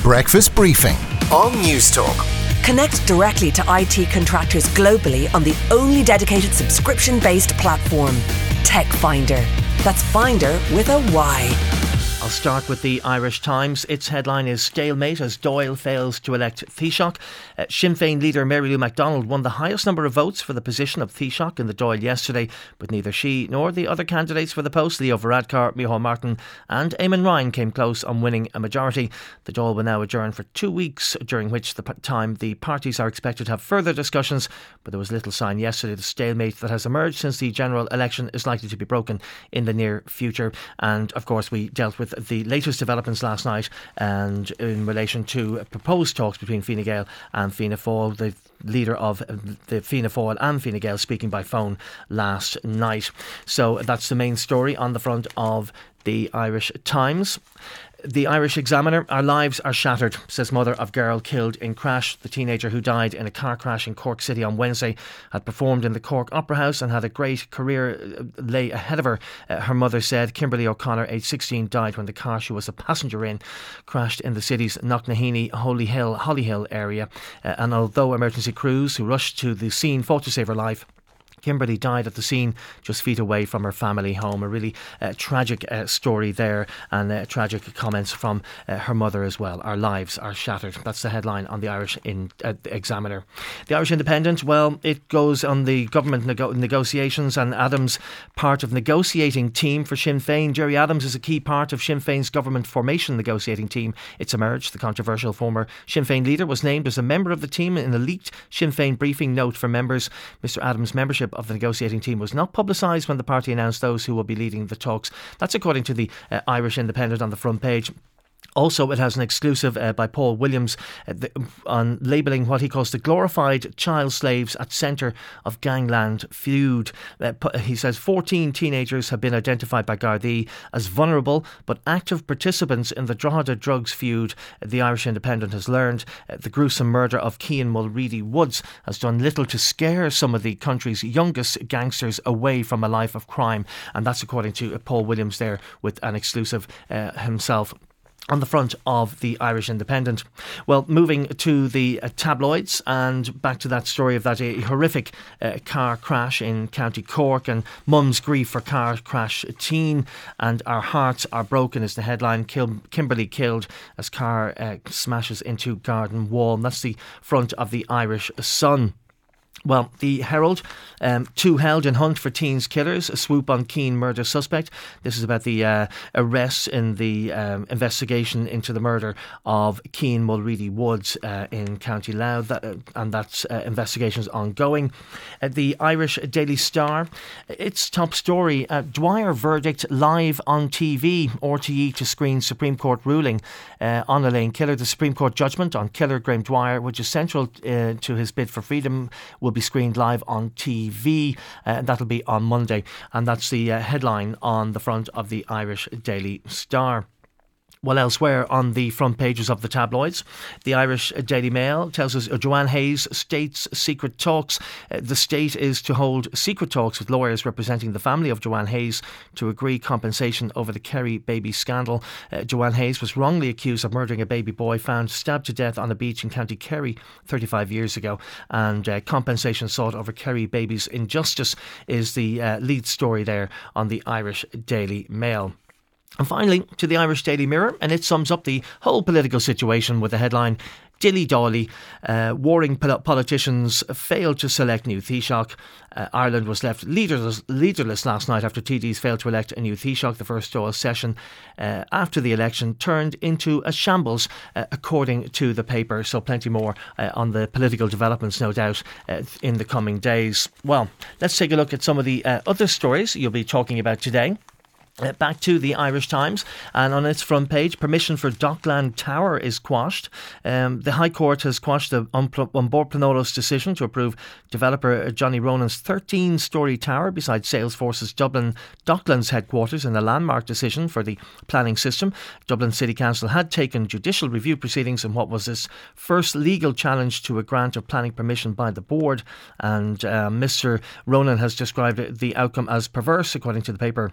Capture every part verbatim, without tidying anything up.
Breakfast Briefing on Newstalk. Connect directly to I T contractors globally on the only dedicated subscription-based platform, Tech Finder. That's Finder with a Y. I'll start with the Irish Times. Its headline is Stalemate as Dáil fails to elect Taoiseach. Uh, Sinn Féin leader Mary Lou McDonald won the highest number of votes for the position of Taoiseach in the Dáil yesterday, but neither she nor the other candidates for the post, Leo Varadkar, Micheál Martin and Eamon Ryan, came close on winning a majority. The Dáil will now adjourn for two weeks, during which the p- time the parties are expected to have further discussions, but there was little sign yesterday the stalemate that has emerged since the general election is likely to be broken in the near future. And of course we dealt with the latest developments last night and in relation to proposed talks between Fine Gael and Fianna Fáil. The leader of the Fianna Fáil and Fine Gael speaking by phone last night. So that's the main story on the front of the Irish Times. The Irish Examiner: our lives are shattered, says mother of girl killed in crash. The teenager who died in a car crash in Cork City on Wednesday had performed in the Cork Opera House and had a great career lay ahead of her. Uh, her mother said Kimberly O'Connor, aged sixteen, died when the car she was a passenger in crashed in the city's Knocknaheeny, Holy Hill, Hollyhill area. Uh, and although emergency crews who rushed to the scene fought to save her life, Kimberly died at the scene just feet away from her family home. A really uh, tragic uh, story there, and uh, tragic comments from uh, her mother as well. Our lives are shattered. That's the headline on the Irish in, uh, Examiner. The Irish Independent: well, it goes on the government nego- negotiations, and Adams part of negotiating team for Sinn Féin. Gerry Adams is a key part of Sinn Féin's government formation negotiating team. It's emerged the controversial former Sinn Féin leader was named as a member of the team in a leaked Sinn Féin briefing note for members. Mr Adams' membership of the negotiating team was not publicised when the party announced those who will be leading the talks. That's according to the uh, Irish Independent on the front page. Also, it has an exclusive uh, by Paul Williams uh, the, on labelling what he calls the glorified child slaves at centre of gangland feud. Uh, he says fourteen teenagers have been identified by Gardaí as vulnerable but active participants in the Drogheda drugs feud. Uh, the Irish Independent has learned uh, the gruesome murder of Cian Mulready Woods has done little to scare some of the country's youngest gangsters away from a life of crime. And that's according to uh, Paul Williams there with an exclusive uh, himself on the front of the Irish Independent. Well, moving to the uh, tabloids and back to that story of that uh, horrific uh, car crash in County Cork, and mum's grief for car crash teen, and our hearts are broken is the headline. Kim- Kimberly killed as car uh, smashes into garden wall. And that's the front of the Irish Sun. Well, the Herald, um, two held in hunt for teens killers, a swoop on Keane murder suspect. This is about the uh, arrests in the um, investigation into the murder of Cian Mulready Woods uh, in County Louth, that, uh, and that uh, investigation is ongoing. Uh, the Irish Daily Star, its top story, uh, Dwyer verdict live on T V, R T E to screen Supreme Court ruling uh, on Elaine Killer. The Supreme Court judgment on killer Graham Dwyer, which is central uh, to his bid for freedom, will be screened live on T V. Uh, that'll be on Monday, and that's the uh, headline on the front of the Irish Daily Star. Well, elsewhere on the front pages of the tabloids, the Irish Daily Mail tells us uh, Joanne Hayes states secret talks. Uh, the state is to hold secret talks with lawyers representing the family of Joanne Hayes to agree compensation over the Kerry baby scandal. Uh, Joanne Hayes was wrongly accused of murdering a baby boy found stabbed to death on a beach in County Kerry thirty-five years ago, and uh, compensation sought over Kerry baby's injustice is the uh, lead story there on the Irish Daily Mail. And finally, to the Irish Daily Mirror, and it sums up the whole political situation with the headline, Dilly-dally, uh, warring pol- politicians failed to select new Taoiseach. Uh, Ireland was left leaderless, leaderless last night after T Ds failed to elect a new Taoiseach. The first Dáil session uh, after the election turned into a shambles, uh, according to the paper. So plenty more uh, on the political developments, no doubt, uh, in the coming days. Well, let's take a look at some of the uh, other stories you'll be talking about today. Uh, back to the Irish Times, and on its front page, permission for Dockland Tower is quashed. Um, the High Court has quashed the An Bord Pleanála's decision to approve developer Johnny Ronan's thirteen-storey tower beside Salesforce's Dublin Docklands headquarters in a landmark decision for the planning system. Dublin City Council had taken judicial review proceedings in what was its first legal challenge to a grant of planning permission by the board, and uh, Mr Ronan has described the outcome as perverse, according to the paper.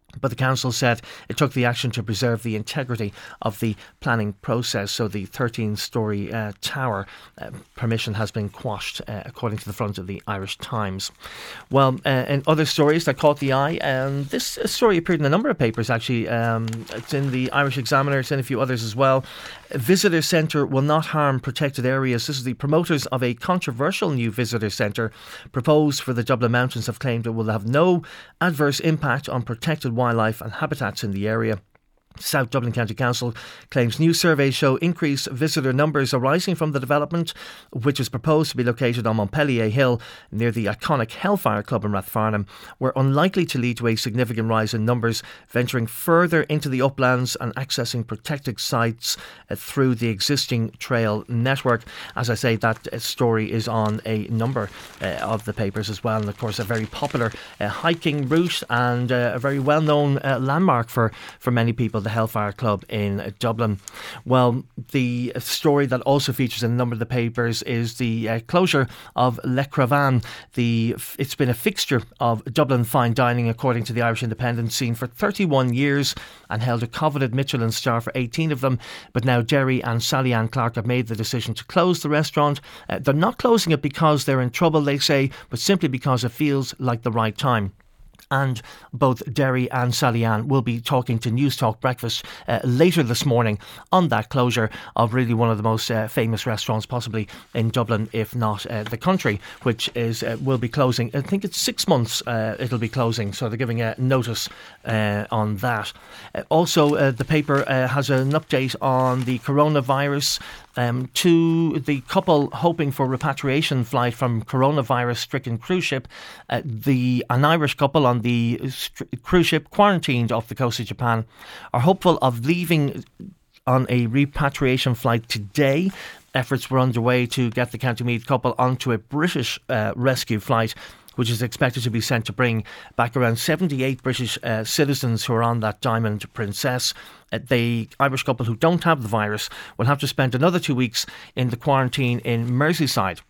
But the council said it took the action to preserve the integrity of the planning process. So the thirteen-storey uh, tower uh, permission has been quashed, uh, according to the front of the Irish Times. Well, uh, in other stories that caught the eye, um, this story appeared in a number of papers, actually. Um, it's in the Irish Examiner, it's in a few others as well. A visitor centre will not harm protected areas. This is the promoters of a controversial new visitor centre proposed for the Dublin Mountains have claimed it will have no adverse impact on protected wildlife and habitats in the area. South Dublin County Council claims new surveys show increased visitor numbers arising from the development, which is proposed to be located on Montpellier Hill near the iconic Hellfire Club in Rathfarnham, were unlikely to lead to a significant rise in numbers venturing further into the uplands and accessing protected sites uh, through the existing trail network. As I say, that uh, story is on a number uh, of the papers as well, and of course a very popular uh, hiking route and uh, a very well-known uh, landmark for, for many people, the Hellfire Club in Dublin. Well, the story that also features in a number of the papers is the uh, closure of Le Cravan. The, it's been a fixture of Dublin fine dining, according to the Irish Independent, scene for thirty-one years and held a coveted Michelin star for eighteen of them. But now Derry and Sally Ann Clark have made the decision to close the restaurant. Uh, they're not closing it because they're in trouble, they say, but simply because it feels like the right time. And both Derry and Sally Ann will be talking to News Talk Breakfast uh, later this morning on that closure of really one of the most uh, famous restaurants possibly in Dublin, if not uh, the country, which is uh, will be closing. I think it's six months uh, it'll be closing, so they're giving a notice uh, on that. Uh, also, uh, the paper uh, has an update on the coronavirus. Um, to the couple hoping for repatriation flight from coronavirus-stricken cruise ship, uh, the an Irish couple on the st- cruise ship quarantined off the coast of Japan are hopeful of leaving on a repatriation flight today. Efforts were underway to get the County Meath couple onto a British uh, rescue flight, which is expected to be sent to bring back around seventy-eight British uh, citizens who are on that Diamond Princess. Uh, the Irish couple who don't have the virus will have to spend another two weeks in the quarantine in Merseyside.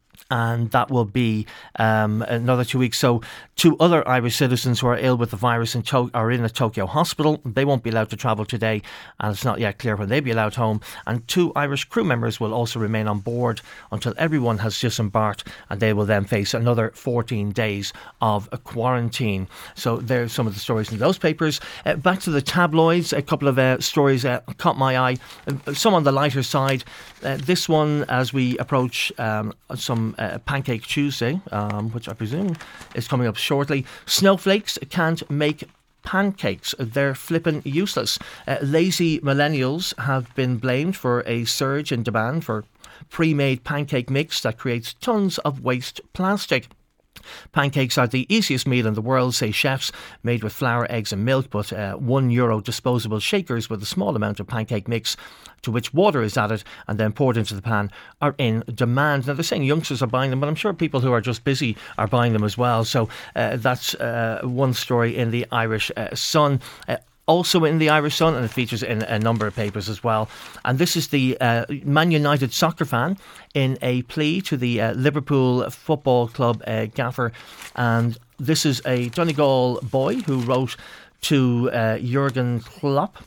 And that will be um, another two weeks. So two other Irish citizens who are ill with the virus in to- are in a Tokyo hospital. They won't be allowed to travel today, and it's not yet clear when they'll be allowed home. And two Irish crew members will also remain on board until everyone has disembarked, and they will then face another fourteen days of a quarantine. So there's some of the stories in those papers. Uh, back to the tabloids, a couple of uh, stories uh, caught my eye. Uh, some on the lighter side. Uh, this one, as we approach um, some Uh, Pancake Tuesday, um, which I presume is coming up shortly. Snowflakes can't make pancakes. They're flippin' useless. Uh, lazy millennials have been blamed for a surge in demand for pre-made pancake mix that creates tons of waste plastic. Pancakes are the easiest meal in the world, say chefs, made with flour, eggs and milk, but uh, one euro disposable shakers with a small amount of pancake mix to which water is added and then poured into the pan are in demand. Now, they're saying youngsters are buying them, but I'm sure people who are just busy are buying them as well. So uh, that's uh, one story in the Irish uh, Sun. Uh, Also in the Irish Sun, and it features in a number of papers as well. And this is the uh, Man United soccer fan in a plea to the uh, Liverpool Football Club uh, gaffer. And this is a Donegal boy who wrote to uh, Jurgen Klopp.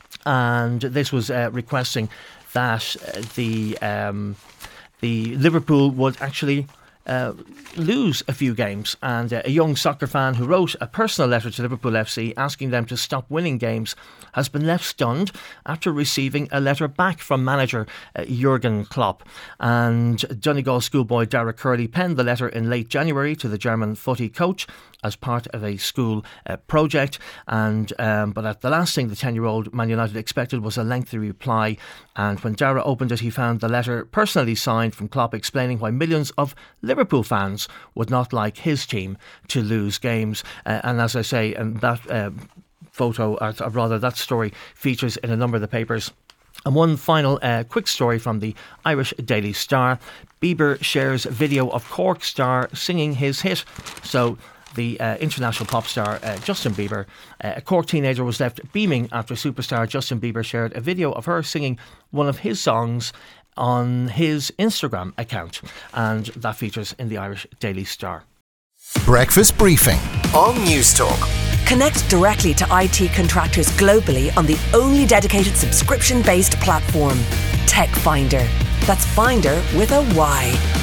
And this was uh, requesting that uh, the um, the Liverpool would actually Uh, lose a few games, and uh, a young soccer fan who wrote a personal letter to Liverpool F C asking them to stop winning games has been left stunned after receiving a letter back from manager uh, Jurgen Klopp. And Donegal schoolboy Dara Curley penned the letter in late January to the German footy coach as part of a school uh, project. And um, but at the last thing the ten-year-old Man United expected was a lengthy reply. And when Dara opened it, he found the letter personally signed from Klopp explaining why millions of Liverpool fans would not like his team to lose games. Uh, and as I say, and that uh, photo, or rather that story, features in a number of the papers. And one final uh, quick story from the Irish Daily Star. Bieber shares video of Cork star singing his hit. So the uh, international pop star uh, Justin Bieber, uh, a Cork teenager, was left beaming after superstar Justin Bieber shared a video of her singing one of his songs on his Instagram account. And that features in the Irish Daily Star. Breakfast briefing on News Talk. Connect directly to I T contractors globally on the only dedicated subscription-based platform, Tech Finder. That's Finder with a Y.